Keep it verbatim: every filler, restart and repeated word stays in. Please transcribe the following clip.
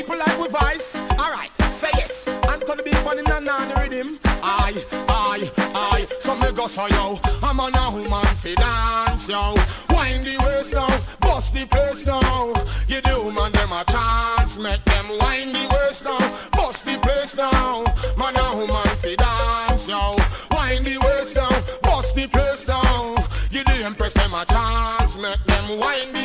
people like with vice. Alright, say yes. And to the big one in the nanny rhythm. Aye, aye, aye. So me go so yo. I'm on a woman fi dance yo. Wind the waist now, bust the place now. You the woman them a chance. Make them wind the waist now, bust the place now. Man a woman fi dance yo. Wind the waist now, bust the place now. You the empress them a chance. Make them wind the